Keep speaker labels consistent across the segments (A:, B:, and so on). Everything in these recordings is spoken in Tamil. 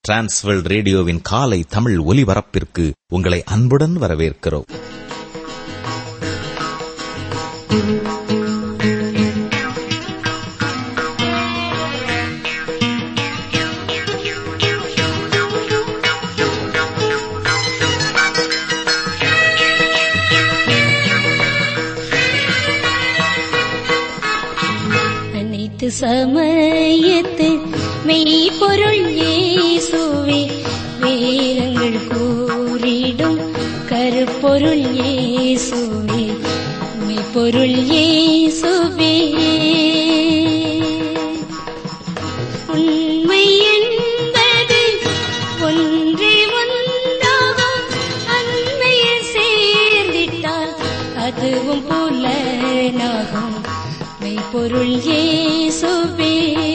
A: டிரான்ஸ்வேர்ல்ட் ரேடியோவின் காலை தமிழ் ஒலிபரப்பிற்கு உங்களை அன்புடன் வரவேற்கிறோம்.
B: சமயத்து மெய்ப்பொருள் இயேசுவே, வேதங்கள் கூறிடும் கருப்பொருள் இயேசுவே, மெய்ப்பொருள் இயேசுவே. உண்மை என்பது ஒன்றே ஒன்றாகும், அண்மையில் சேர்ந்திட்டால் அதுவும் புலனாகும், மெய்ப்பொருள் இயேசுவே.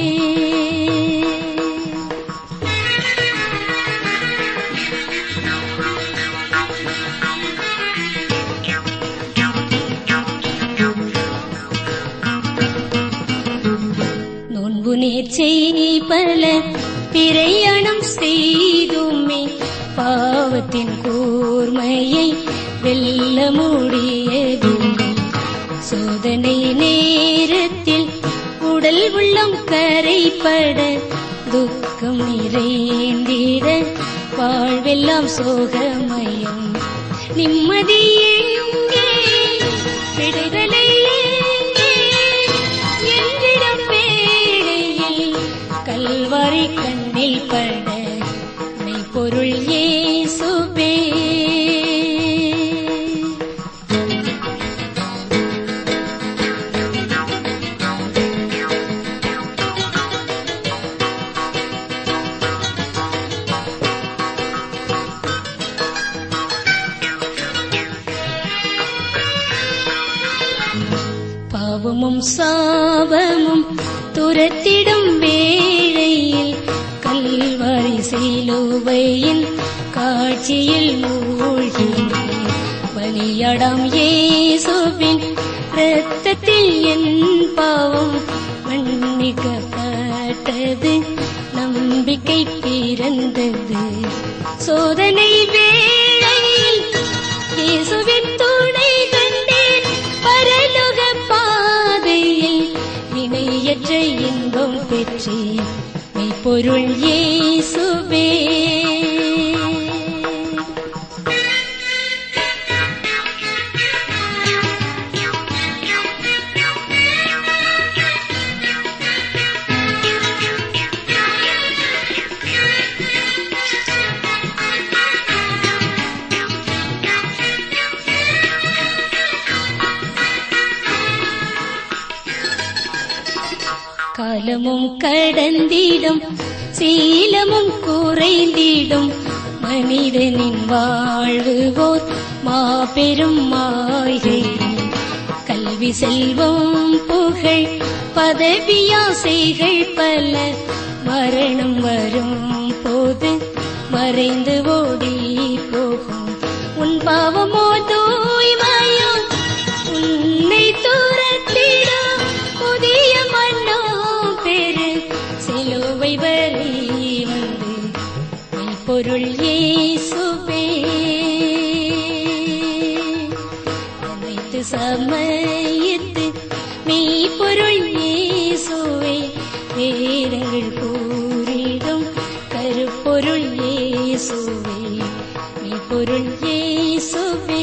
B: நோன்பு நேர்ச்சை பல பிரயாணம் செய்துமே, பாவத்தின் கூர்மையை வெல்ல முடியவில்லை. சோதனை நேரத்தில் உடல் உள்ளம் கரைப்பட, துக்கம் நிறைந்திட, வாழ்வெல்லாம் சோகமயம். நிம்மதி எங்கே, விடுதலை எங்கே என்றிடம் வேளையில் கல்வாரி கண்ணில் பட, மெய்ப்பொருள் இயேசுவே. பாவமும் சாபமும் துரத்திடும் வேளையில், கல்வாரி சிலுவையின் காட்சியில் மூழ்கினேன். பலியாடாம் இயேசுவின் இரத்தத்தில் என் பாவம் மன்னிக்கப்பட்டது, நம்பிக்கை பிறந்தது. சோதனை வேளையில் இயேசுவின் துணை கண்டேன், பரலோக பாதையில் இணையற்ற இன்பம் பெற்றேன், மெய்ப்பொருள் இயேசுவே. காலமும் கடந்திடும், சீலமும் குறைந்திடும், மனிதனின் வாழ்வு ஓர் மாபெரும் மாயை. கல்வி, செல்வம், புகழ், பதவியாசைகள் பல, மரணம் வரும் போது மறைந்து ஓடி போகும். உன் பாவமோ தூய்மையோ உன்னை துரத்திடும், புதிய மன்னோ பெரு சிலுவை வரை வந்து, மெய்ப்பொருள் இயேசுவே. அனைத்து சமயத்து மெய்ப்பொருள் இயேசுவே, வேதங்கள் கூறிடும் கருப்பொருள் இயேசுவே, மெய்ப்பொருள் இயேசுவே.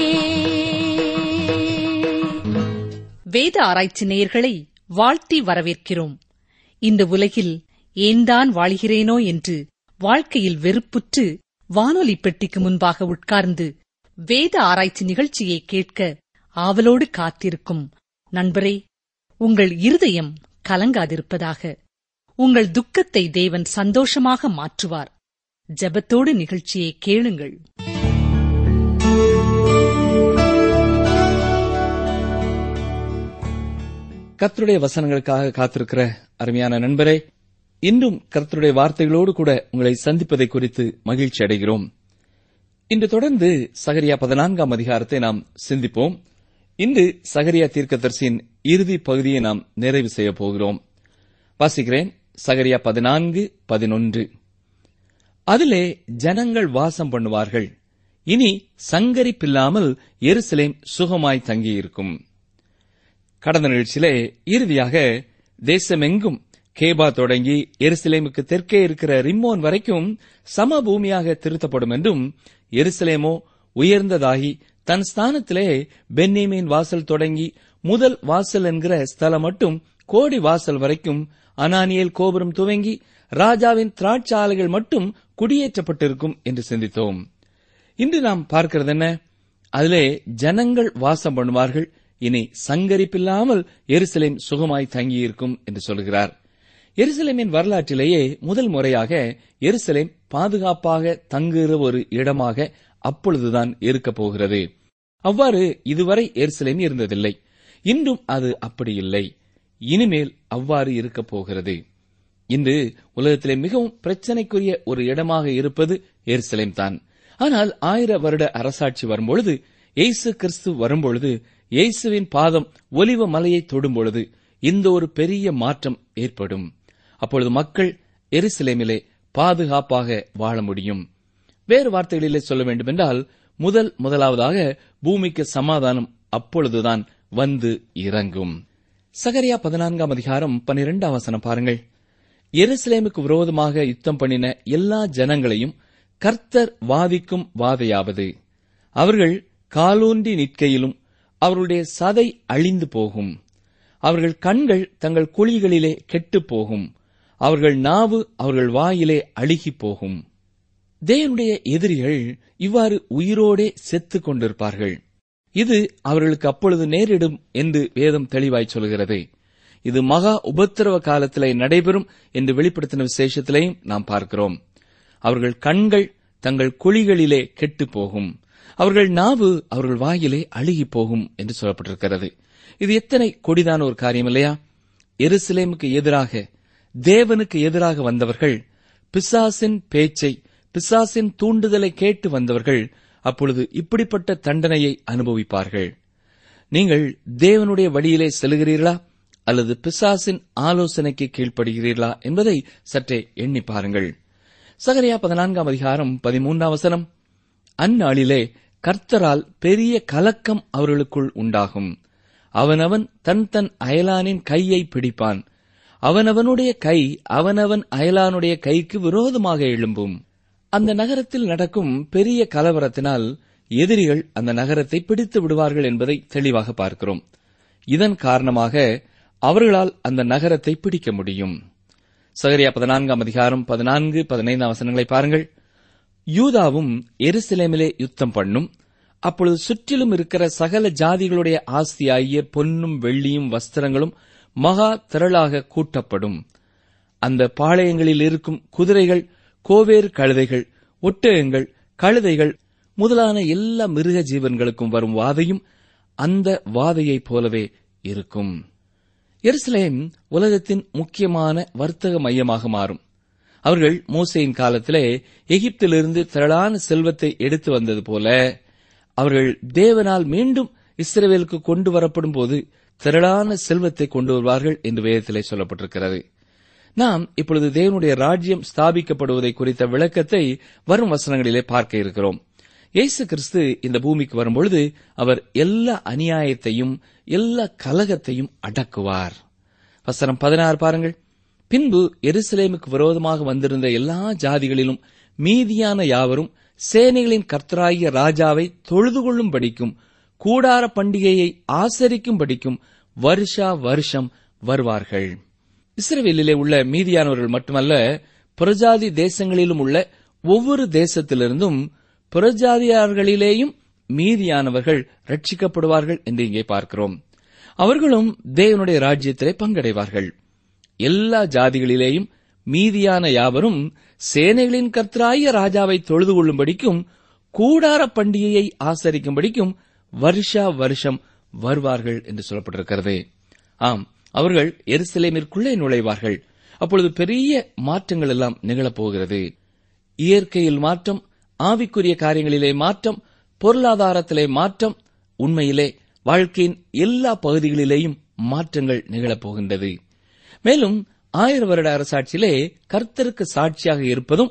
C: வேத ஆராய்ச்சி நேயர்களை வாழ்த்தி வரவேற்கிறோம். இந்த உலகில் ஏன்தான் வாழ்கிறேனோ என்று வாழ்க்கையில் வெறுப்புற்று வானொலி பெட்டிக்கு முன்பாக உட்கார்ந்து வேத ஆராய்ச்சி நிகழ்ச்சியை கேட்க ஆவலோடு காத்திருக்கும் நண்பரே, உங்கள் இருதயம் கலங்காதிருப்பதாக. உங்கள் துக்கத்தை தேவன் சந்தோஷமாக மாற்றுவார். ஜெபத்தோடு நிகழ்ச்சியை கேளுங்கள்.
D: கர்த்தருடைய வசனங்களுக்காக காத்திருக்கிற அருமையான நண்பரே, இன்றும் கர்த்தருடைய வார்த்தைகளோடு கூட உங்களை சந்திப்பதை குறித்து மகிழ்ச்சி அடைகிறோம். இன்று தொடர்ந்து சகரியா 14ஆம் அதிகாரத்தை நாம் சிந்திப்போம். இன்று சகரியா தீர்க்கதரிசியின் இறுதி பகுதியை நாம் நிறைவு செய்யப் போகிறோம். வாசிக்கிறேன். சகரியா 14:11. அதிலே ஜனங்கள் வாசம் பண்ணுவார்கள். இனி சங்கரிப்பில்லாமல் எருசலேம் சுகமாய் தங்கியிருக்கும். கடந்த நிகழ்ச்சியிலே இறுதியாக தேசமெங்கும் கேபா தொடங்கி எருசலேமுக்கு தெற்கே இருக்கிற ரிம்மோன் வரைக்கும் சமபூமியாக திருத்தப்படும் என்றும், எருசலேமோ உயர்ந்ததாகி தன் ஸ்தானத்திலே பென்யமீன் வாசல் தொடங்கி முதல் வாசல் என்கிற ஸ்தலம் மட்டும் கோடி வாசல் வரைக்கும் அனானியேல் கோபுரம் துவங்கி ராஜாவின் திராட்சாலைகள் மட்டும் குடியேற்றப்பட்டிருக்கும் என்று சிந்தித்தோம். இன்று நாம் பார்க்கிறது என்ன? அதிலே ஜனங்கள் வாசம் பண்ணுவார்கள். இனி சங்கரிப்பில்லாமல் எருசலேம் சுகமாய் தங்கியிருக்கும் என்று சொல்கிறார். எருசலேமின் வரலாற்றிலேயே முதல் முறையாக எருசலேம் பாதுகாப்பாக தங்குகிற ஒரு இடமாக அப்பொழுதுதான் இருக்கப் போகிறது. அவ்வாறு இதுவரை எருசலேம் இருந்ததில்லை. இன்றும் அது அப்படி இல்லை. இனிமேல் அவ்வாறு இருக்கப் போகிறது. இன்று உலகத்திலே மிகவும் பிரச்சனைக்குரிய ஒரு இடமாக இருப்பது எருசலேம் தான். ஆனால் 1000 வருட அரசாட்சி வரும்பொழுது, இயேசு கிறிஸ்து வரும்பொழுது, இயேசுவின் பாதம் ஒலிவ மலையை தொடும்பொழுது இந்த ஒரு பெரிய மாற்றம் ஏற்படும். அப்பொழுது மக்கள் எருசலேமிலே பாதுகாப்பாக வாழ முடியும். வேறு வார்த்தைகளிலே சொல்ல வேண்டுமென்றால், முதலாவதாக பூமிக்கு சமாதானம் அப்பொழுதுதான் வந்து இறங்கும். சகரியா 14 அதிகாரம் 12 வசனம் பாருங்கள். எருசலேமுக்கு விரோதமாக யுத்தம் பண்ணின எல்லா ஜனங்களையும் கர்த்தர் வாதிக்கும் வாதையாவது, அவர்கள் காலூன்றி நிற்கையிலும் அவர்களுடைய சதை அழிந்து போகும். அவர்கள் கண்கள் தங்கள் குழிகளிலே கெட்டுப் போகும். அவர்கள் நாவு அவர்கள் வாயிலே அழுகிப் போகும். தேவனுடைய எதிரிகள் இவ்வாறு உயிரோடே செத்துக் கொண்டிருப்பார்கள். இது அவர்களுக்கு அப்பொழுது நேரிடும் என்று வேதம் தெளிவாய் சொல்கிறது. இது மகா உபத்திரவ காலத்திலே நடைபெறும் என்று வெளிப்படுத்தின விசேஷத்திலேயும் நாம் பார்க்கிறோம். அவர்கள் கண்கள் தங்கள் குழிகளிலே கெட்டுப் போகும். அவர்கள் நாவு அவர்கள் வாயிலே அழுகிப் போகும் என்று சொல்லப்பட்டிருக்கிறது. இது எத்தனை கொடிதான ஒரு காரியம் இல்லையா? எருசலேமுக்கு எதிராக, தேவனுக்கு எதிராக வந்தவர்கள், பிசாசின் பேச்சை, பிசாசின் தூண்டுதலை கேட்டு வந்தவர்கள் அப்பொழுது இப்படிப்பட்ட தண்டனையை அனுபவிப்பார்கள். நீங்கள் தேவனுடைய வழியிலே செல்கிறீர்களா அல்லது பிசாசின் ஆலோசனைக்கு கீழ்ப்படுகிறீர்களா என்பதை சற்றே எண்ணி பாருங்கள். சகரியா 14 அதிகாரம் 13 வசனம், அந்நாளிலே கர்த்தரால் பெரிய கலக்கம் அவர்களுக்குள் உண்டாகும். அவனவன் தன் தன் அயலானின் கையை பிடிப்பான். அவனவனுடைய கை அவனவன் அயலானுடைய கைக்கு விரோதமாக எழும்பும். அந்த நகரத்தில் நடக்கும் பெரிய கலவரத்தினால் எதிரிகள் அந்த நகரத்தை பிடித்து விடுவார்கள் என்பதை தெளிவாக பார்க்கிறோம். இதன் காரணமாக அவர்களால் அந்த நகரத்தை பிடிக்க முடியும். சகரியா 14 அதிகாரம் 14, 15 வசனங்களை பாருங்கள். யூதாவும் எருசலேமிலே யுத்தம் பண்ணும். அப்பொழுது சுற்றிலும் இருக்கிற சகல ஜாதிகளுடைய ஆஸ்தியாகிய பொன்னும் வெள்ளியும் வஸ்திரங்களும் மகா திரளாக கூட்டப்படும். அந்த பாளையங்களில் இருக்கும் குதிரைகள், கோவேறு கழுதைகள், ஒட்டகங்கள், கழுதைகள் முதலான எல்லா மிருக ஜீவன்களுக்கும் வரும் வாதையும் அந்த வாதையைப் போலவே இருக்கும். எருசலேம் உலகத்தின் முக்கியமான வர்த்தக மையமாக மாறும். அவர்கள் மோசேயின் காலத்திலே எகிப்திலிருந்து திரளான செல்வத்தை எடுத்து வந்தது போல அவர்கள் தேவனால் மீண்டும் இஸ்ரவேலுக்கு கொண்டு வரப்படும் போது திரளான செல்வத்தை கொண்டு வருவார்கள் என்று வேதத்திலே சொல்லப்பட்டிருக்கிறது. நாம் இப்பொழுது தேவனுடைய ராஜ்யம் ஸ்தாபிக்கப்படுவதை குறித்த விளக்கத்தை வரும் வசனங்களிலே பார்க்க இருக்கிறோம். இயேசு கிறிஸ்து இந்த பூமிக்கு வரும்பொழுது அவர் எல்லா அநியாயத்தையும் எல்லா கலகத்தையும் அடக்குவார். வசனம் 16 பாருங்கள். பின்பு எருசலேமுக்கு விரோதமாக வந்திருந்த எல்லா ஜாதிகளிலும் மீதியான யாவரும் சேனைகளின் கர்த்தராகிய ராஜாவை தொழுது கொள்ளும்படிக்கும் கூடார பண்டிகையை ஆசரிக்கும்படிக்கும் வருஷா வருஷம் வருவார்கள். இஸ்ரவேலிலே உள்ள மீதியானவர்கள் மட்டுமல்ல, புறஜாதி தேசங்களிலும் உள்ள ஒவ்வொரு தேசத்திலிருந்தும் புறஜாதியார்களிலேயும் மீதியானவர்கள் ரட்சிக்கப்படுவார்கள் என்று இங்கே பார்க்கிறோம். அவர்களும் தேவனுடைய ராஜ்யத்திலே பங்கடைவார்கள். எல்லா ஜாதிகளிலேயும் மீதியான யாவரும் சேனைகளின் கர்த்தராகிய ராஜாவை தொழுது கொள்ளும்படிக்கும் கூடார பண்டிகையை ஆசரிக்கும்படிக்கும் வருஷா வருஷம் வருவார்கள் என்று சொல்லப்பட்டிருக்கிறது. ஆம், அவர்கள் எருசலேமிற்குள்ளே நுழைவார்கள். அப்பொழுது பெரிய மாற்றங்கள் எல்லாம் நிகழப்போகிறது. இயற்கையில் மாற்றம், ஆவிக்குரிய காரியங்களிலே மாற்றம், பொருளாதாரத்திலே மாற்றம், உண்மையிலே வாழ்க்கையின் எல்லா பகுதிகளிலேயும் மாற்றங்கள் நிகழப்போகின்றது. மேலும் 1000 வருட அரசாட்சியிலே கர்த்தருக்கு சாட்சியாக இருப்பதும்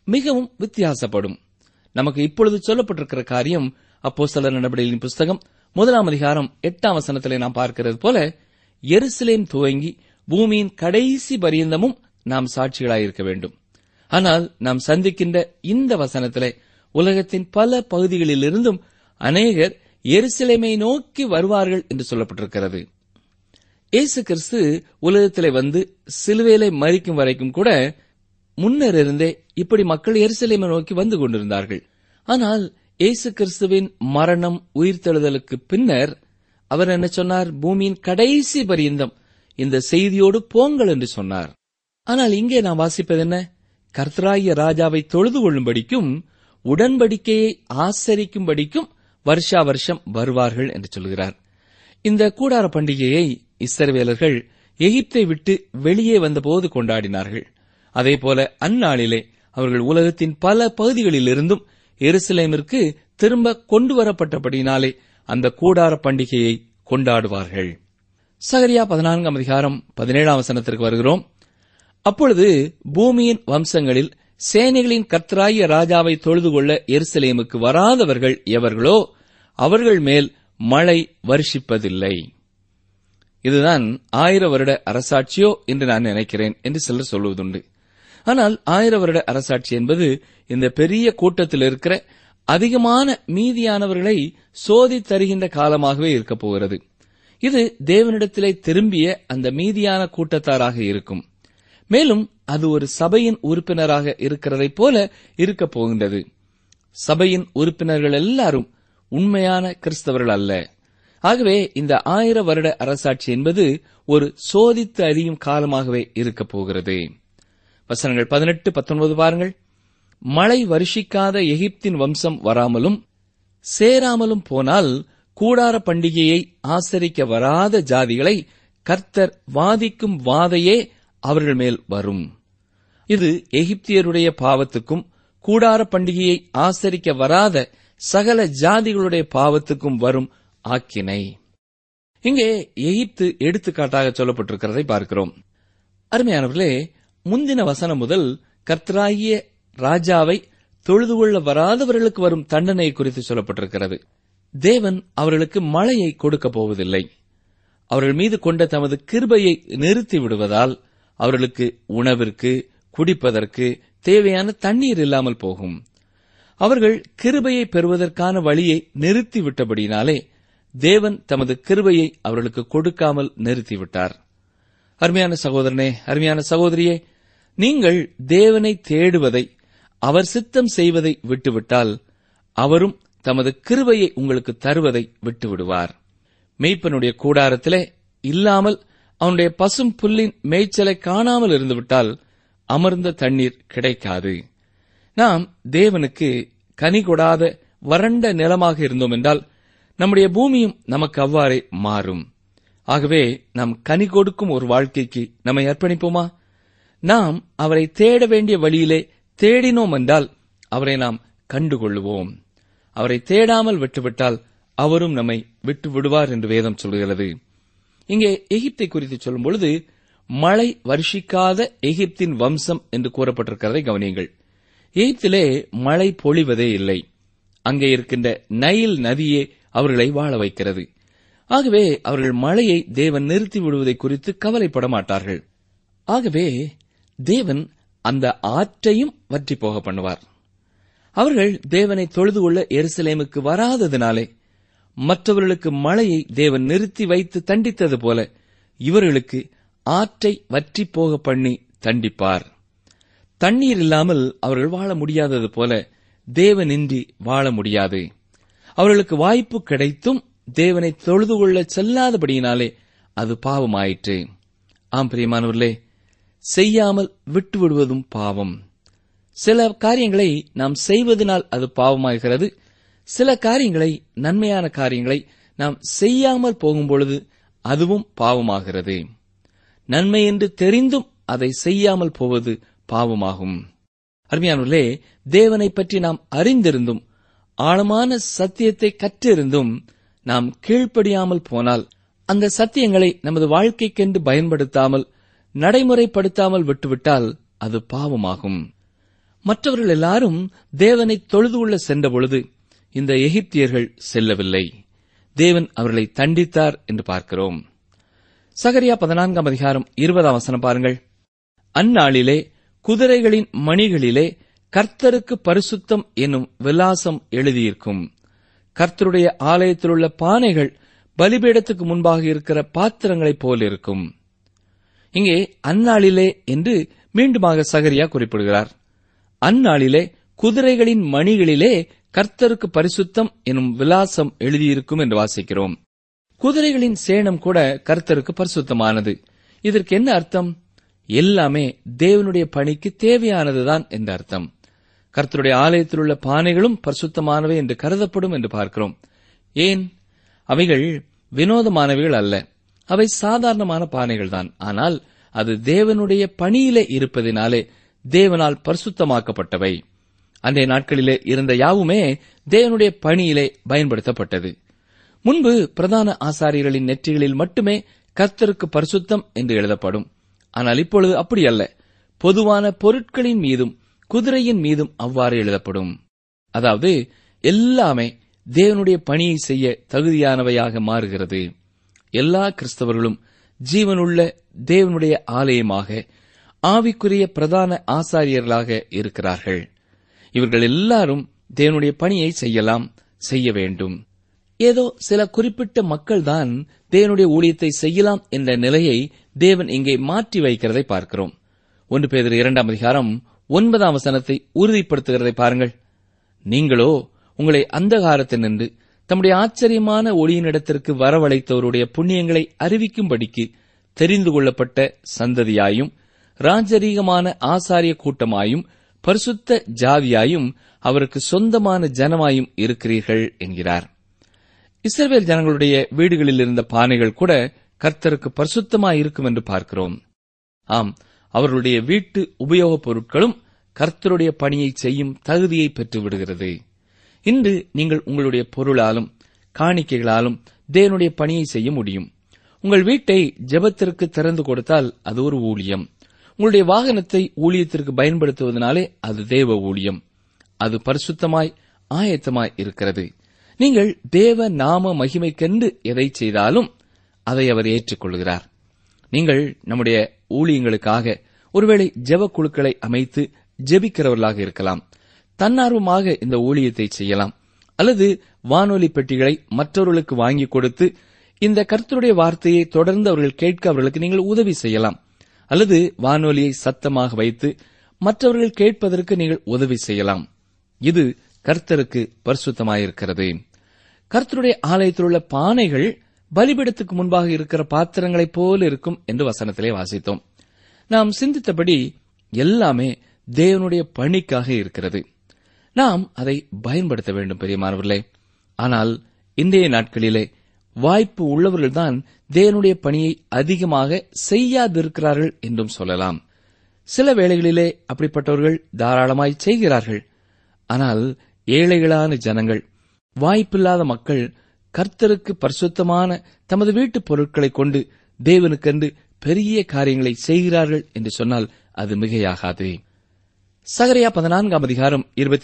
D: மிகவும் வித்தியாசப்படும். நமக்கு இப்பொழுது சொல்லப்பட்டிருக்கிற காரியம் அப்போஸ்தலர் நடபடிகளின் புஸ்தகம் 1 அதிகாரம் 8 வசனத்திலே நாம் பார்க்கிறது போல, எருசலேம் துவங்கி பூமியின் கடைசி பரியந்தமும் நாம் சாட்சிகளாயிருக்க வேண்டும். ஆனால் நாம் சந்திக்கின்ற இந்த வசனத்திலே உலகத்தின் பல பகுதிகளிலிருந்தும் அநேகர் எருசலேமை நோக்கி வருவார்கள் என்று சொல்லப்பட்டிருக்கிறது. இயேசு கிறிஸ்து உலகத்திலே வந்து சிலுவையிலே மரிக்கும் வரைக்கும் கூட முன்னர் இருந்தே இப்படி மக்கள் எருசலேமை நோக்கி வந்து கொண்டிருந்தார்கள். ஆனால் இயேசு கிறிஸ்துவின் மரணம் உயிர்த்தெழுதலுக்கு பின்னர் அவர் என்ன சொன்னார்? பூமியின் கடைசி பரியந்தம் இந்த செய்தியோடு போங்கள் என்று சொன்னார். ஆனால் இங்கே நாம் வாசிப்பது என்ன? கர்த்தராகிய ராஜாவை தொழுது கொள்ளும்படிக்கும் உடன்படிக்கையை ஆசரிக்கும்படிக்கும் வருஷா வருஷம் வருவார்கள் என்று சொல்கிறார். இந்த கூடார பண்டிகையை இஸ்ரவேலர்கள் எகிப்தை விட்டு வெளியே வந்தபோது கொண்டாடினார்கள். அதேபோல அந்நாளிலே அவர்கள் உலகத்தின் பல பகுதிகளிலிருந்தும் எருசலேமிற்கு திரும்ப கொண்டு வரப்பட்டபடினாலே அந்த கூடார பண்டிகையை கொண்டாடுவார்கள். சகரியா 14 அதிகாரம் 17 வசனத்திற்கு வருகிறோம். அப்பொழுது பூமியின் வம்சங்களில் சேனைகளின் கர்த்தராகிய ராஜாவை தொழுது கொள்ள எருசலேமுக்கு வராதவர்கள் எவர்களோ அவர்கள் மேல் மழை வருஷிப்பதில்லை. இதுதான் 1000 வருட அரசாட்சியோ என்று நான் நினைக்கிறேன் என்று சிலர் சொல்வதுண்டு. ஆனால் 1000 வருட அரசாட்சி என்பது இந்த பெரிய கூட்டத்தில் இருக்கிற அதிகமான மீதியானவர்களை சோதித்தருகின்ற காலமாகவே இருக்கப் போகிறது. இது தேவனிடத்திலே திரும்பிய அந்த மீதியான கூட்டத்தாராக இருக்கும். மேலும் அது ஒரு சபையின் உறுப்பினராக இருக்கிறதைப் போல இருக்கப் போகின்றது. சபையின் உறுப்பினர்கள் எல்லாரும் உண்மையான கிறிஸ்தவர்கள் அல்ல. ஆகவே இந்த 1000 வருட அரசாட்சி என்பது ஒரு சோதித்து அறியும் காலமாகவே இருக்கப் போகிறது. வசனங்கள் 18, 19 பாருங்கள். மழை வருஷிக்காத எகிப்தின் வம்சம் வராமலும் சேராமலும் போனால் கூடார பண்டிகையை ஆசரிக்க வராத ஜாதிகளை கர்த்தர் வாதிக்கும் வாதையே அவர்கள் மேல் வரும். இது எகிப்தியருடைய பாவத்துக்கும் கூடார பண்டிகையை ஆசரிக்க வராத சகல ஜாதிகளுடைய பாவத்துக்கும் வரும் ஆக்கினை. இங்கே எகிப்து எடுத்துக்காட்டாக சொல்லப்பட்டிருக்கிறதை பார்க்கிறோம். அருமையானவர்களே, முந்தின வசனம் முதல் கர்த்தராகிய ராஜாவை தொழுது கொள்ள வராதவர்களுக்கு வரும் தண்டனை குறித்து சொல்லப்பட்டிருக்கிறது. தேவன் அவர்களுக்கு மழையை கொடுக்கப் போவதில்லை. அவர்கள் மீது கொண்ட தமது கிருபையை நிறுத்தி விடுவதால் அவர்களுக்கு உணவிற்கு குடிப்பதற்கு தேவையான தண்ணீர் இல்லாமல் போகும். அவர்கள் கிருபையை பெறுவதற்கான வழியை நிறுத்திவிட்டபடினாலே தேவன் தமது கிருபையை அவர்களுக்கு கொடுக்காமல் நிறுத்திவிட்டார். அருமையான சகோதரனே, அருமையான சகோதரியே, நீங்கள் தேவனை தேடுவதை, அவர் சித்தம் செய்வதை விட்டுவிட்டால் அவரும் தமது கிருபையை உங்களுக்கு தருவதை விட்டுவிடுவார். மேய்ப்பனுடைய கூடாரத்திலே இல்லாமல் அவனுடைய பசும் புல்லின் மேய்ச்சலை காணாமல் இருந்துவிட்டால் அமர்ந்த தண்ணீர் கிடைக்காது. நாம் தேவனுக்கு கனி கொடாத வறண்ட நிலமாக இருந்தோம் என்றால் நம்முடைய பூமியும் நமக்கு அவ்வாறே மாறும். ஆகவே நாம் கனி கொடுக்கும் ஒரு வாழ்க்கைக்கு நம்மை அர்ப்பணிப்போமா? நாம் அவரை தேட வேண்டிய வழியிலே தேடினோம் என்றால் அவரை நாம் கண்டுகொள்ளுவோம். அவரை தேடாமல் விட்டுவிட்டால் அவரும் நம்மை விட்டு விடுவார் என்று வேதம் சொல்கிறது. இங்கே எகிப்தை குறித்து சொல்லும் பொழுது மழை வருஷிக்காத எகிப்தின் வம்சம் என்று கூறப்பட்டிருக்கிறதை கவனியுங்கள். எகிப்திலே மழை பொழிவதே இல்லை. அங்கே இருக்கின்ற நைல் நதியே அவர்களை வாழ வைக்கிறது. ஆகவே அவர்கள் மழையை தேவன் நிறுத்தி விடுவதை குறித்து கவலைப்பட மாட்டார்கள். ஆகவே தேவன் அந்த ஆற்றையும் வற்றி போக பண்ணுவார். அவர்கள் தேவனை தொழுது கொள்ள எருசலேமுக்கு வராததினாலே மற்றவர்களுக்கு மழையை தேவன் நிறுத்தி வைத்து தண்டித்தது போல இவர்களுக்கு ஆற்றை வற்றி போக பண்ணி தண்டிப்பார். தண்ணீர் இல்லாமல் அவர்கள் வாழ முடியாதது போல தேவனின்றி வாழ முடியாது. அவர்களுக்கு வாய்ப்பு கிடைத்தும் தேவனை தொழுது கொள்ள செல்லாதபடியினாலே அது பாவமாயிற்று. ஆம் பிரியமானவர்களே, செய்யாமல் விட்டுவிடுவதும் பாவம். சில காரியங்களை நாம் செய்வதனால் அது பாவமாகிறது. சில காரியங்களை, நன்மையான காரியங்களை நாம் செய்யாமல் போகும்பொழுது அதுவும் பாவமாகிறது. நன்மை என்று தெரிந்தும் அதை செய்யாமல் போவது பாவமாகும். அருமையானவர்களே, தேவனை பற்றி நாம் அறிந்திருந்தும் ஆழமான சத்தியத்தை கற்றிருந்தும் நாம் கீழ்ப்படியாமல் போனால், அந்த சத்தியங்களை நமது வாழ்க்கைக்கென்று பயன்படுத்தாமல் நடைமுறைப்படுத்தாமல் விட்டுவிட்டால் அது பாவமாகும். மற்றவர்கள் எல்லாரும் தேவனை தொழுது கொள்ள சென்ற பொழுது இந்த எகிப்தியர்கள் செல்லவில்லை. தேவன் அவர்களை தண்டித்தார் என்று பார்க்கிறோம். சகரியா 14 அதிகாரம் 20 பாருங்கள். அந்நாளிலே குதிரைகளின் மணிகளிலே கர்த்தருக்கு பரிசுத்தம் என்னும் விலாசம் எழுதியிருக்கும். கர்த்தருடைய ஆலயத்திலுள்ள பானைகள் பலிபீடத்துக்கு முன்பாக இருக்கிற பாத்திரங்களைப் போல இருக்கும். இங்கே அந்நாளிலே என்று மீண்டுமாக சகரியா குறிப்பிடுகிறார். அந்நாளிலே குதிரைகளின் மணிகளிலே கர்த்தருக்கு பரிசுத்தம் எனும் விலாசம் எழுதியிருக்கும் என்று வாசிக்கிறோம். குதிரைகளின் சேணம் கூட கர்த்தருக்கு பரிசுத்தமானது. இதற்கு என்ன அர்த்தம்? எல்லாமே தேவனுடைய பணிக்கு தேவையானதுதான் என்ற அர்த்தம். கர்த்தருடைய ஆலயத்தில் உள்ள பானைகளும் பரிசுத்தமானவை என்று கருதப்படும் என்று பார்க்கிறோம். ஏன்? அவைகள் வினோதமானவைகள் அல்ல. அவை சாதாரணமான பானைகள்தான். ஆனால் அது தேவனுடைய பணியிலே இருப்பதினாலே தேவனால் பரிசுத்தமாக்கப்பட்டவை. அன்றைய நாட்களிலே இருந்த யாவுமே தேவனுடைய பணியிலே பயன்படுத்தப்பட்டது. முன்பு பிரதான ஆசாரியர்களின் நெற்றிகளில் மட்டுமே கர்த்தருக்கு பரிசுத்தம் என்று எழுதப்படும். ஆனால் இப்பொழுது அப்படி அல்ல. பொதுவான பொருட்களின் மீதும் குதிரையின் மீதும் அவ்வாறு எழுதப்படும். அதாவது எல்லாமே தேவனுடைய பணியை செய்ய தகுதியானவையாக மாறுகிறது. எல்லா கிறிஸ்தவர்களும் ஜீவனுள்ள தேவனுடைய ஆலயமாக ஆவிக்குரிய பிரதான ஆசாரியர்களாக இருக்கிறார்கள். இவர்கள் எல்லாரும் தேவனுடைய பணியை செய்ய வேண்டும். ஏதோ சில குறிப்பிட்ட மக்கள்தான் தேவனுடைய ஊழியத்தை செய்யலாம் என்ற நிலையை தேவன் இங்கே மாற்றி வைக்கிறதை பார்க்கிறோம். 1 பேதுரு 2 அதிகாரம் 9 உறுதிப்படுத்துகிறதை பாருங்கள். நீங்களோ உங்களை அந்தகாரத்தில் நின்று தம்முடைய ஆச்சரியமான ஒளியினிடத்திற்கு வரவழைத்தவருடைய புண்ணியங்களை அறிவிக்கும்படிக்கு தெரிந்து கொள்ளப்பட்ட சந்ததியாயும் ராஜரீகமான ஆசாரிய கூட்டமாயும் பரிசுத்த ஜாதியாயும் அவருக்கு சொந்தமான ஜனமாயும் இருக்கிறீர்கள் என்கிறார். இஸ்ரவேல் ஜனங்களுடைய வீடுகளில் இருந்த பானைகள் கூட கர்த்தருக்கு பரிசுத்தமாயிருக்கும் என்று பார்க்கிறோம். ஆம், அவர்களுடைய வீட்டு உபயோகப் பொருட்களும் கர்த்தருடைய பணியை செய்யும் தகுதியை பெற்று விடுகிறது. இன்று நீங்கள் உங்களுடைய பொருளாலும் காணிக்கைகளாலும் தேவனுடைய பணியை செய்ய முடியும். உங்கள் வீட்டை ஜெபத்திற்கு திறந்து கொடுத்தால் அது ஒரு ஊழியம். உங்களுடைய வாகனத்தை ஊழியத்திற்கு பயன்படுத்துவதனாலே அது தேவ ஊழியம். அது பரிசுத்தமாய் ஆயத்தமாய் இருக்கிறது. நீங்கள் தேவ நாம மகிமைக்கென்று எதை செய்தாலும் அதை அவர் ஏற்றுக்கொள்கிறார். நீங்கள் நம்முடைய ஊழியங்களுக்காக ஒருவேளை ஜெப குழுக்களை அமைத்து ஜெபிக்கிறவர்களாக இருக்கலாம். தன்னார்வமாக இந்த ஊழியத்தை செய்யலாம். அல்லது வானொலி பெட்டிகளை மற்றவர்களுக்கு வாங்கி கொடுத்து இந்த கர்த்தருடைய வார்த்தையை தொடர்ந்து அவர்கள் கேட்க அவர்களுக்கு நீங்கள் உதவி செய்யலாம். அல்லது வானொலியை சத்தமாக வைத்து மற்றவர்கள் கேட்பதற்கு நீங்கள் உதவி செய்யலாம். இது கர்த்தருக்கு பரிசுத்தமாயிருக்கிறது. கர்த்தருடைய ஆலயத்தில் உள்ள பானைகள் பலிபீடத்துக்கு முன்பாக இருக்கிற பாத்திரங்களைப் போல இருக்கும் என்று வசனத்திலே வாசித்தோம். நாம் சிந்தித்தபடி எல்லாமே தேவனுடைய பணிக்காக இருக்கிறது. நாம் அதை பயன்படுத்த வேண்டும் பிரியமானவர்களே. ஆனால் இன்றைய நாட்களிலே வாய்ப்பு உள்ளவர்கள்தான் தேவனுடைய பணியை அதிகமாக செய்யாதிருக்கிறார்கள் என்றும் சொல்லலாம். சில வேளைகளிலே அப்படிப்பட்டவர்கள் தாராளமாய் செய்கிறார்கள். ஆனால் ஏழைகளான ஜனங்கள், வாய்ப்பில்லாத மக்கள் கர்த்தருக்கு பரிசுத்தமான தமது வீட்டுப் பொருட்களை கொண்டு தேவனுக்கென்று பெரிய காரியங்களை செய்கிறார்கள் என்று சொன்னால் அது மிகையாகாது. சகரியா 14 அதிகாரம்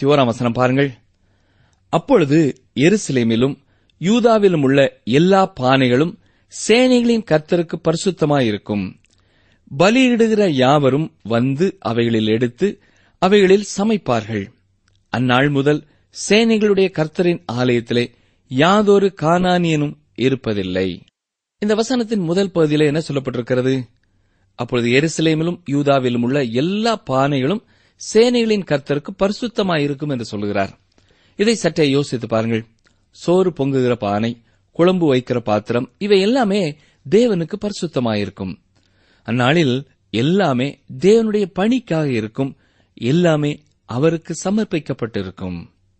D: 21 பாருங்கள். அப்பொழுது எருசலேமிலும் யூதாவிலும் உள்ள எல்லா பானைகளும் சேனைகளின் கர்த்தருக்கு பரிசுத்தமாயிருக்கும். பலியிடுகிற யாவரும் வந்து அவைகளில் எடுத்து அவைகளில் சமைப்பார்கள். அந்நாள் முதல் சேனைகளுடைய கர்த்தரின் ஆலயத்திலே யாதொரு கானானியனும் இருப்பதில்லை. இந்த வசனத்தின் முதல் பகுதியிலே என்ன சொல்லப்பட்டிருக்கிறது? அப்பொழுது எருசலேமிலும் யூதாவிலும் உள்ள எல்லா பானைகளும் சேனைகளின் கர்த்தருக்கு பரிசுத்தமாயிருக்கும் என்று சொல்கிறார். இதை சற்றே யோசித்து பாருங்கள். சோறு பொங்குகிற பானை, குழம்பு வைக்கிற பாத்திரம், இவை எல்லாமே தேவனுக்கு பரிசுத்தமாயிருக்கும். அந்நாளில் எல்லாமே தேவனுடைய பணிக்காக இருக்கும். எல்லாமே அவருக்கு சமர்ப்பிக்கப்பட்டிருக்கும்.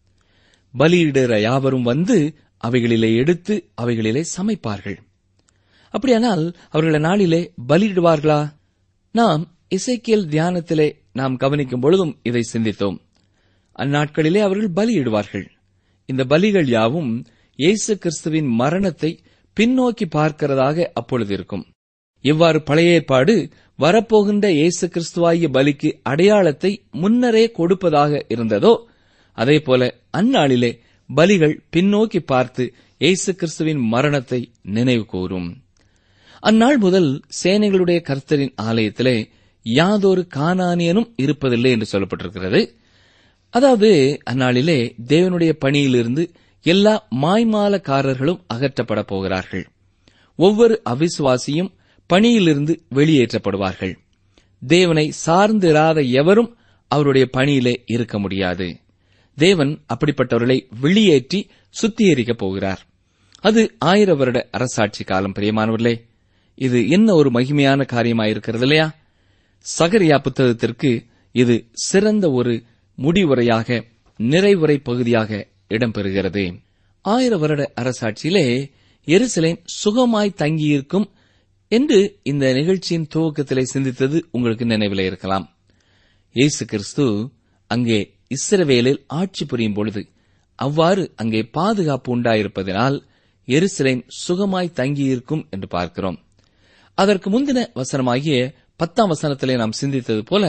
D: பலியிடுகிற யாவரும் வந்து அவைகளிலே எடுத்து அவைகளிலே சமைப்பார்கள். அப்படியானால் அவர்கள் நாளிலே பலியிடுவார்களா? நாம் எசேக்கியேல் தியானத்திலே நாம் கவனிக்கும் பொழுதும் இதை சிந்தித்தோம். அந்நாட்களிலே அவர்கள் பலியிடுவார்கள். இந்த பலிகள் யாவும் இயேசு கிறிஸ்துவின் மரணத்தை பின்னோக்கி பார்க்கிறதாக அப்பொழுது இருக்கும். எவ்வாறு பழைய ஏற்பாடு வரப்போகின்ற இயேசு கிறிஸ்துவாகிய பலிக்கு அடையாளத்தை முன்னரே கொடுப்பதாக இருந்ததோ, அதேபோல அந்நாளிலே பலிகள் பின்னோக்கி பார்த்து இயேசு கிறிஸ்துவின் மரணத்தை நினைவு கூறும். அந்நாள் முதல் சேனைகளுடைய கர்த்தரின் ஆலயத்திலே யாதொரு கானானியனும் இருப்பதில்லை என்று சொல்லப்பட்டிருக்கிறது. அதாவது அந்நாளிலே தேவனுடைய பணியிலிருந்து எல்லா மாய்மாலக்காரர்களும் அகற்றப்பட போகிறார்கள். ஒவ்வொரு அவிசுவாசியும் பணியிலிருந்து வெளியேற்றப்படுவார்கள். தேவனை சார்ந்திராத எவரும் அவருடைய பணியிலே இருக்க முடியாது. தேவன் அப்படிப்பட்டவர்களை வெளியேற்றி சுத்திகரிக்கப் போகிறார். அது 1000 வருட அரசாட்சி காலம். பிரியமானவர்களே, இது என்ன ஒரு மகிமையான காரியமாயிருக்கிறது இல்லையா? சகரியா புத்தகத்திற்கு இது சிறந்த ஒரு முடிவுரையாக, நிறைவுரை பகுதியாக இடம்பெறுகிறது. 1000 வருட அரசாட்சியிலே எருசலேம் சுகமாய் தங்கியிருக்கும் என்று இந்த நிகழ்ச்சியின் துவக்கத்திலே சிந்தித்தது உங்களுக்கு நினைவிலே இருக்கலாம். இயேசு கிறிஸ்து அங்கே இஸ்ரவேலில் ஆட்சி புரியும் பொழுது அவ்வாறு அங்கே பாதுகாப்பு உண்டாயிருப்பதனால் எருசலேம் சுகமாய் தங்கியிருக்கும் என்று பார்க்கிறோம். அதற்கு முந்தின வசனமாகிய 10ஆம் வசனத்திலே நாம் சிந்தித்தது போல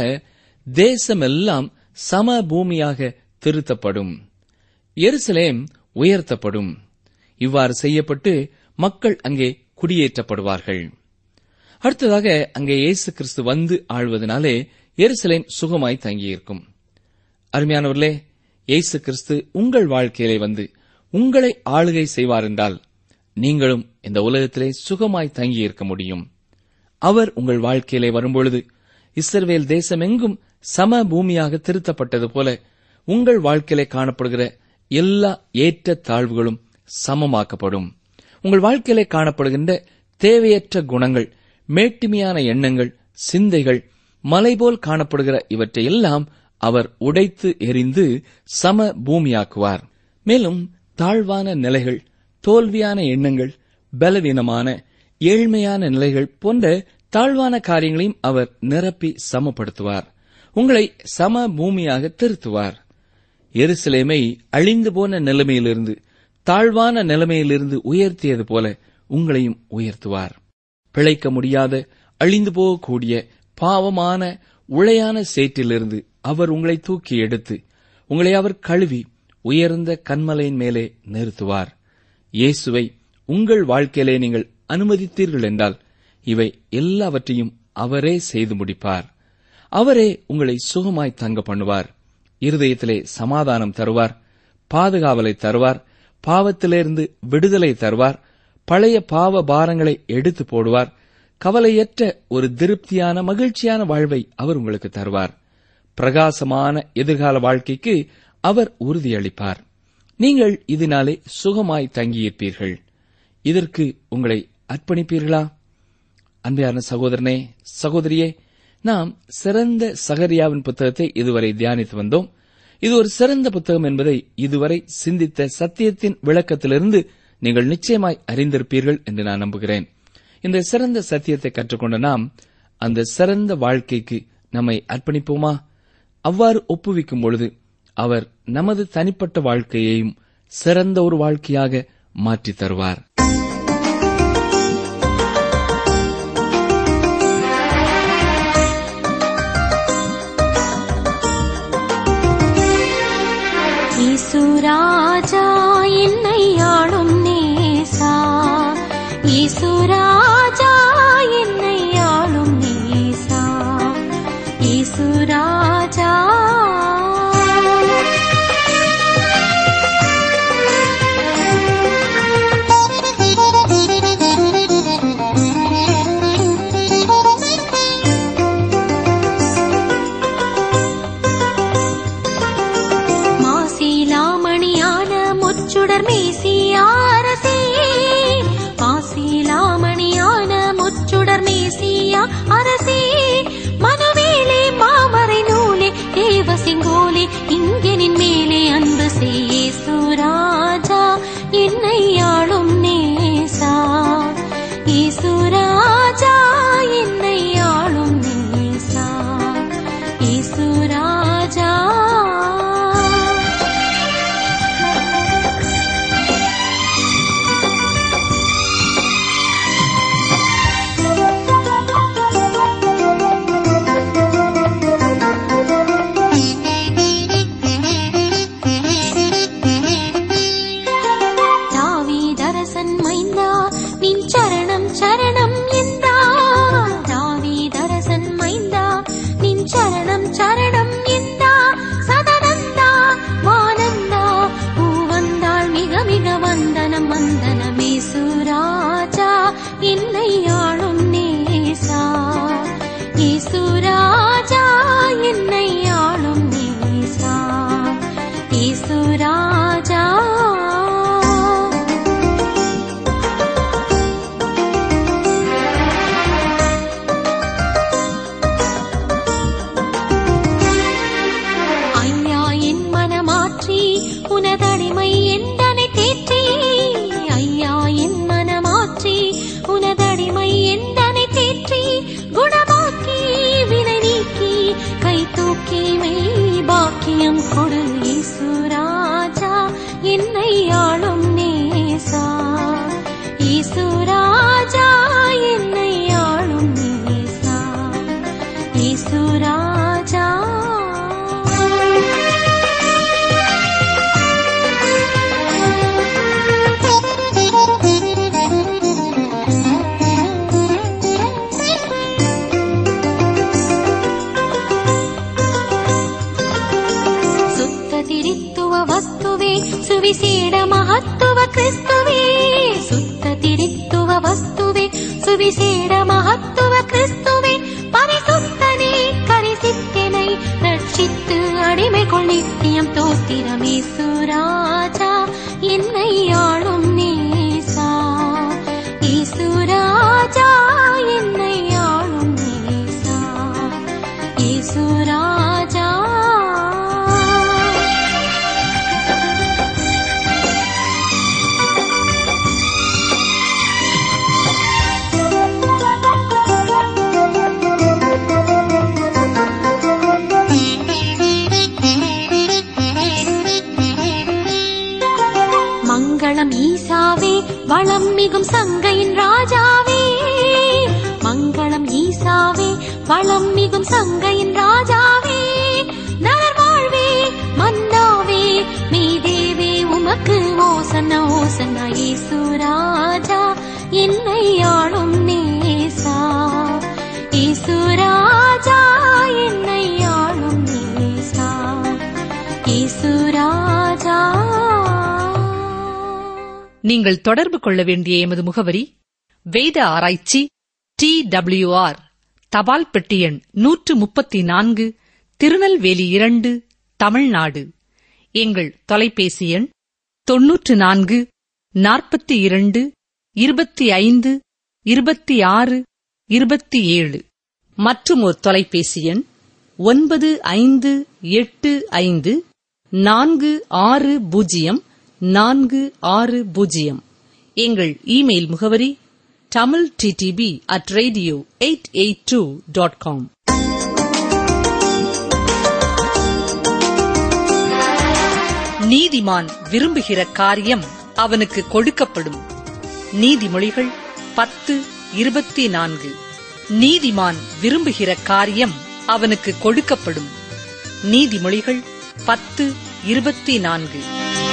D: தேசமெல்லாம் சம பூமியாக திருத்தப்படும், எருசலேம் உயர்த்தப்படும். இவ்வாறு செய்யப்பட்டு மக்கள் அங்கே குடியேற்றப்படுவார்கள். அடுத்ததாக அங்கே இயேசு கிறிஸ்து வந்து ஆழ்வதனாலே எருசலேம் சுகமாய் தங்கியிருக்கும். அருமையானவர்களே, இயேசு கிறிஸ்து உங்கள் வாழ்க்கையிலே வந்து உங்களை ஆளுகை செய்வார் என்றால் நீங்களும் இந்த உலகத்திலே சுகமாய் தங்கியிருக்க முடியும். அவர் உங்கள் வாழ்க்கையிலே வரும்பொழுது இஸ்ரவேல் தேசமெங்கும் சம பூமியாக திருத்தப்பட்டது போல உங்கள் வாழ்க்கையிலே காணப்படுகிற எல்லா ஏற்ற தாழ்வுகளும் சமமாக்கப்படும். உங்கள் வாழ்க்கையிலே காணப்படுகின்ற தேவையற்ற குணங்கள், மேட்டிமையான எண்ணங்கள், சிந்தைகள், மலைபோல் காணப்படுகிற இவற்றையெல்லாம் அவர் உடைத்து எறிந்து சம பூமியாக்குவார். மேலும் தாழ்வான நிலைகள், தோல்வியான எண்ணங்கள், பலவீனமான ஏழ்மையான நிலைகள் போன்ற தாழ்வான காரியங்களையும் அவர் நிரப்பி சமப்படுத்துவார். உங்களை சம பூமியாக திருத்துவார். எருசலேமை அழிந்து போன நிலைமையிலிருந்து, தாழ்வான நிலைமையிலிருந்து உயர்த்தியது போல உங்களையும் உயர்த்துவார். பிழைக்க முடியாத, அழிந்து போகக்கூடிய பாவமான உளையான சேற்றிலிருந்து அவர் உங்களை தூக்கி எடுத்து உங்களை அவர் கழுவி உயர்ந்த கன்மலையின் மேலே நிறுத்துவார். இயேசுவை உங்கள் வாழ்க்கையிலே நீங்கள் அனுமதித்தீர்கள் என்றால் இவை எல்லாவற்றையும் அவரே செய்து முடிப்பார். அவரே உங்களை சுகமாய் தங்க பண்ணுவார். இருதயத்திலே சமாதானம் தருவார், பாதுகாவலை தருவார், பாவத்திலிருந்து விடுதலை தருவார், பழைய பாவ பாரங்களை எடுத்து போடுவார், கவலையற்ற ஒரு திருப்தியான மகிழ்ச்சியான வாழ்வை அவர் உங்களுக்கு தருவார். பிரகாசமான எதிர்கால வாழ்க்கைக்கு அவர் உறுதியளிப்பார். நீங்கள் இதனாலே சுகமாய் தங்கியிருப்பீர்கள். இதற்கு உங்களை அர்ப்பணிப்பீர்களா? அன்பான சகோதரனே, சகோதரியே, நாம் சிறந்த சகரியாவின் புத்தகத்தை இதுவரை தியானித்து வந்தோம். இது ஒரு சிறந்த புத்தகம் என்பதை இதுவரை சிந்தித்த சத்தியத்தின் விளக்கத்திலிருந்து நீங்கள் நிச்சயமாய் அறிந்திருப்பீர்கள் என்று நான் நம்புகிறேன். இந்த சிறந்த சத்தியத்தை கற்றுக்கொண்ட நாம் அந்த சிறந்த வாழ்க்கைக்கு நம்மை அர்ப்பணிப்போமா? அவ்வாறு ஒப்புவிக்கும் பொழுது அவர் நமது தனிப்பட்ட வாழ்க்கையையும் சிறந்த ஒரு வாழ்க்கையாக மாற்றித் தருவார்.
B: ஈசுராஜா என்னை ஆளும் நேசா, ஈசுராஜா என்னை ஆளும் நேசா, ஈசுராஜா அரசே, மனவேலே மாமரை நூலே தேவசிங்கோலே இங்கனின் மேலே அன்பு செய்யே சுராஜா என்னை ஆளும் நேசா, ஈசுராஜா என்னை ஆளும் நேசா, ஈசுராஜா. ತಿರಿತ್ತುವ ವಸ್ತುವೆ ಸುವಿಶೇಷ ಮಹತ್ವ ಕ್ರಿಸ್ತುವೆ ಸುತ್ತ ತಿರಿತ್ತುವ ವಸ್ತುವೆ ಸುವಿಶೇಷ ಮಹತ್ವ ಕ್ರಿಸ್ತುವೆ பரிசுத்தனே கரிசித்தனை ரட்சித்து அடிமைக்குள் நித்தியம் தோத்திரமே சுராஜா என்னை ஆளும் நேசா ஈசுராஜா என்னை ஆளும் நேசா ஈசுராஜா. மங்களம் ஈசாவே வளம் மிகும் சங்கையின் ராஜாவே மங்களம் ஈசாவே வளம் மிகும் சங்கையின் ராஜாவே நலர் வாழ்வே மன்னாவே மீதேவே உமக்கு ஓசன்னா ஓசன்னா ஈசுராஜா என்னை ஆளும் நேசா ஈசுராஜா என்னை ஆளும் நேசா ஈசுராஜா.
C: நீங்கள் தொடர்பு கொள்ள வேண்டிய எமது முகவரி வேத ஆராய்ச்சி TWR தபால் பெட்டி எண் 134 திருநெல்வேலி 2 தமிழ்நாடு. எங்கள் தொலைபேசி எண் 94 42 25 26 27 மற்றும் ஒரு தொலைபேசி எண் 9585 460 460. எங்கள் இமெயில் முகவரி tamilttb@radio882.com. நீதிமான் விரும்புகிற காரியம் அவனுக்கு கொடுக்கப்படும். நீதிமொழிகள் 10:24. நீதிமான் விரும்புகிற காரியம் அவனுக்கு கொடுக்கப்படும். நீதிமொழிகள் 10:24.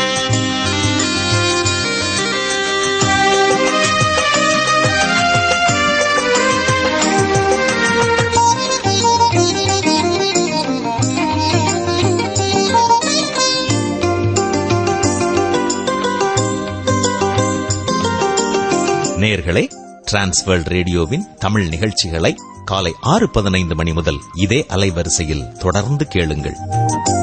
A: நேயர்களே, டிரான்ஸ்வேர்ல்ட் ரேடியோவின் தமிழ் நிகழ்ச்சிகளை காலை 6:15 மணி முதல் இதே அலைவரிசையில் தொடர்ந்து கேளுங்கள்.